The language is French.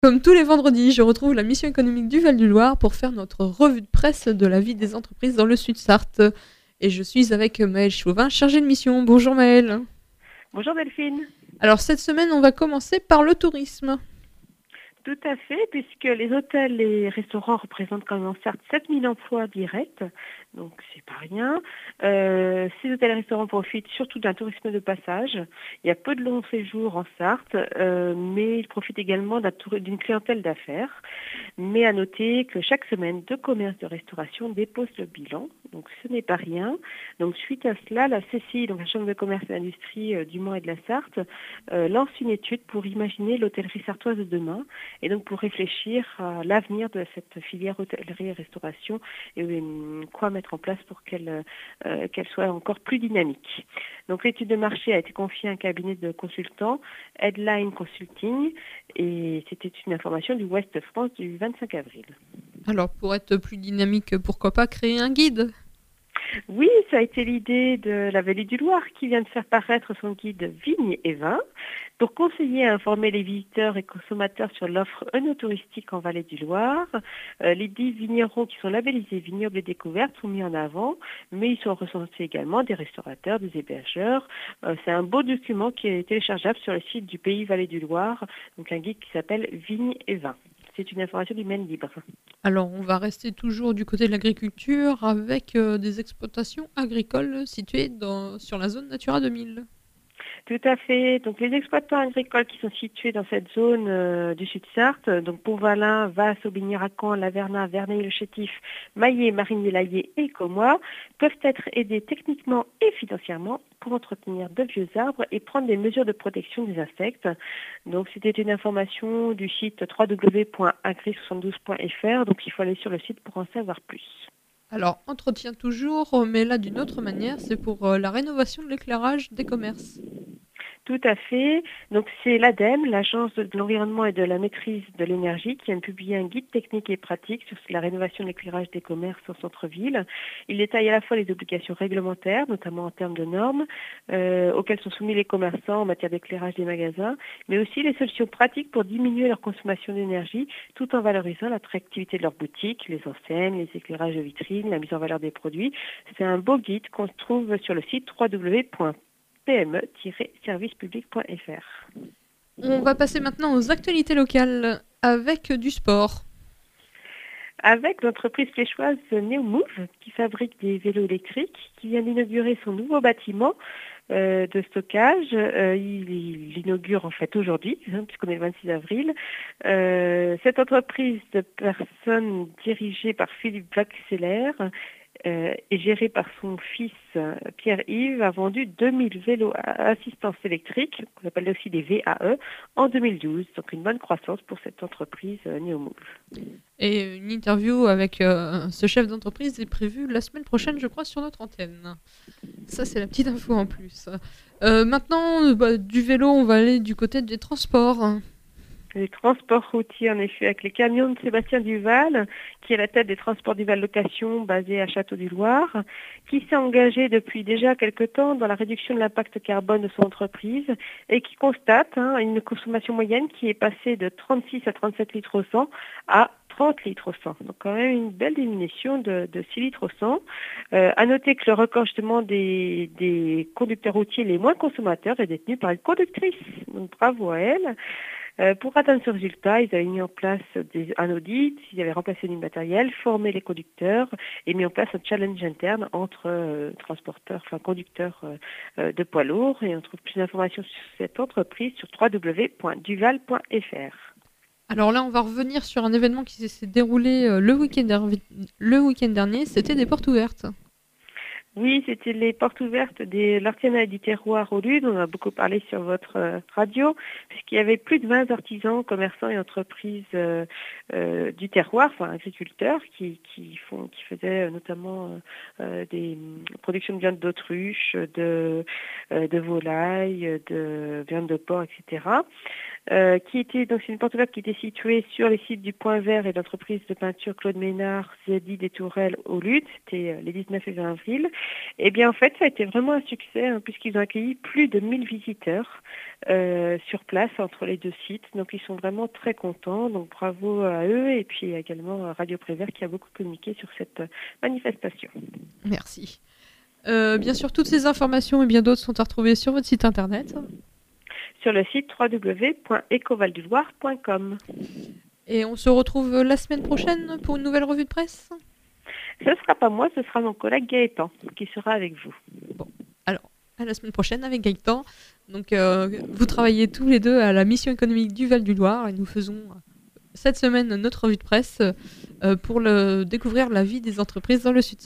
Comme tous les vendredis, je retrouve la mission économique du Val-du-Loir pour faire notre revue de presse de la vie des entreprises dans le Sud-Sarthe. Et je suis avec Maëlle Chauvin, chargée de mission. Bonjour Maëlle. Bonjour Delphine. Alors cette semaine, on va commencer par le tourisme. Tout à fait, puisque les hôtels et restaurants représentent quand même en Sarthe 7000 emplois directs, donc c'est pas rien. Ces hôtels et restaurants profitent surtout d'un tourisme de passage. Il y a peu de longs séjours en Sarthe, mais ils profitent également d'une clientèle d'affaires. Mais à noter que chaque semaine, 2 commerces de restauration déposent le bilan, donc ce n'est pas rien. Donc suite à cela, la CCI, donc la Chambre de commerce et d'industrie du Mans et de la Sarthe, lance une étude pour imaginer l'hôtellerie sartoise de demain et donc pour réfléchir à l'avenir de cette filière hôtellerie et restauration et quoi mettre en place pour qu'elle soit encore plus dynamique. Donc l'étude de marché a été confiée à un cabinet de consultants, Headline Consulting, et c'était une information du Ouest de France du 25 avril. Alors pour être plus dynamique, pourquoi pas créer un guide ? Oui, ça a été l'idée de la Vallée du Loir qui vient de faire paraître son guide Vignes et Vins pour conseiller et informer les visiteurs et consommateurs sur l'offre œnotouristique en Vallée du Loir. Les 10 vignerons qui sont labellisés vignobles et découvertes sont mis en avant, mais ils sont recensés également des restaurateurs, des hébergeurs. C'est un beau document qui est téléchargeable sur le site du Pays Vallée du Loir, donc un guide qui s'appelle Vignes et Vins. C'est une information du Maine Libre. Alors on va rester toujours du côté de l'agriculture avec des exploitations agricoles situées sur la zone Natura 2000. Tout à fait. Donc les exploitants agricoles qui sont situés dans cette zone du Sud-Sarthe, donc Pont-Valin, Vasse, Aubigny-Racan, Laverna, Verneuil-le-Chétif, Maillé, Marigny-Laillé et Commois, peuvent être aidés techniquement et financièrement pour entretenir de vieux arbres et prendre des mesures de protection des insectes. Donc c'était une information du site www.agri72.fr, donc il faut aller sur le site pour en savoir plus. Alors, entretien toujours, mais là d'une autre manière, c'est pour la rénovation de l'éclairage des commerces. Tout à fait. Donc c'est l'ADEME, l'Agence de l'environnement et de la maîtrise de l'énergie, qui vient de publier un guide technique et pratique sur la rénovation de l'éclairage des commerces en centre-ville. Il détaille à la fois les obligations réglementaires, notamment en termes de normes, auxquelles sont soumis les commerçants en matière d'éclairage des magasins, mais aussi les solutions pratiques pour diminuer leur consommation d'énergie, tout en valorisant l'attractivité de leurs boutiques, les enseignes, les éclairages de vitrine, la mise en valeur des produits. C'est un beau guide qu'on trouve sur le site www.pme-servicepublic.fr. On va passer maintenant aux actualités locales avec du sport. Avec l'entreprise fléchoise Neomove, qui fabrique des vélos électriques, qui vient d'inaugurer son nouveau bâtiment de stockage. Il l'inaugure en fait aujourd'hui, puisqu'on est le 26 avril. Cette entreprise de personnes dirigée par Philippe Vaxeller et gérée par son fils Pierre-Yves, a vendu 2000 vélos à assistance électrique, qu'on appelle aussi des VAE, en 2012. Donc une bonne croissance pour cette entreprise Neomove. Et une interview avec ce chef d'entreprise est prévue la semaine prochaine, je crois, sur notre antenne. Ça, c'est la petite info en plus. Maintenant, du vélo, on va aller du côté des transports. Les transports routiers, en effet, avec les camions de Sébastien Duval, qui est la tête des transports Duval Location basé à Château-du-Loir, qui s'est engagé depuis déjà quelque temps dans la réduction de l'impact carbone de son entreprise et qui constate une consommation moyenne qui est passée de 36 à 37 litres au 100 à 30 litres au 100. Donc quand même une belle diminution de 6 litres au 100. À noter que le record justement des conducteurs routiers les moins consommateurs est détenu par une conductrice. Donc bravo à elle. Pour atteindre ce résultat, ils avaient mis en place un audit, ils avaient remplacé du matériel, formé les conducteurs et mis en place un challenge interne entre conducteurs de poids lourds. Et on trouve plus d'informations sur cette entreprise sur www.duval.fr. Alors là, on va revenir sur un événement qui s'est déroulé le week-end dernier, c'était des portes ouvertes. Oui, c'était les portes ouvertes de l'artisanat et du terroir au Lude. On a beaucoup parlé sur votre radio, puisqu'il y avait plus de 20 artisans, commerçants et entreprises du terroir, enfin agriculteurs, qui faisaient notamment des productions de viande d'autruche, de volaille, de viande de porc, etc. Donc c'est une porte ouverte qui était située sur les sites du Point Vert et de l'entreprise de peinture Claude Ménard, Zedi des Tourelles au Lutte. C'était les 19 et 20 avril. Et bien en fait, ça a été vraiment un succès puisqu'ils ont accueilli plus de 1000 visiteurs sur place entre les deux sites. Donc ils sont vraiment très contents. Donc bravo à eux et puis également à Radio Prévert qui a beaucoup communiqué sur cette manifestation. Merci. Bien sûr, toutes ces informations et bien d'autres sont à retrouver sur votre site internet. Sur le site www.ecovaldulloire.com. Et on se retrouve la semaine prochaine pour une nouvelle revue de presse. Ce ne sera pas moi, ce sera mon collègue Gaëtan qui sera avec vous. Bon, alors, à la semaine prochaine avec Gaëtan. Donc, vous travaillez tous les deux à la mission économique du Val-du-Loir et nous faisons cette semaine notre revue de presse pour découvrir la vie des entreprises dans le Sud.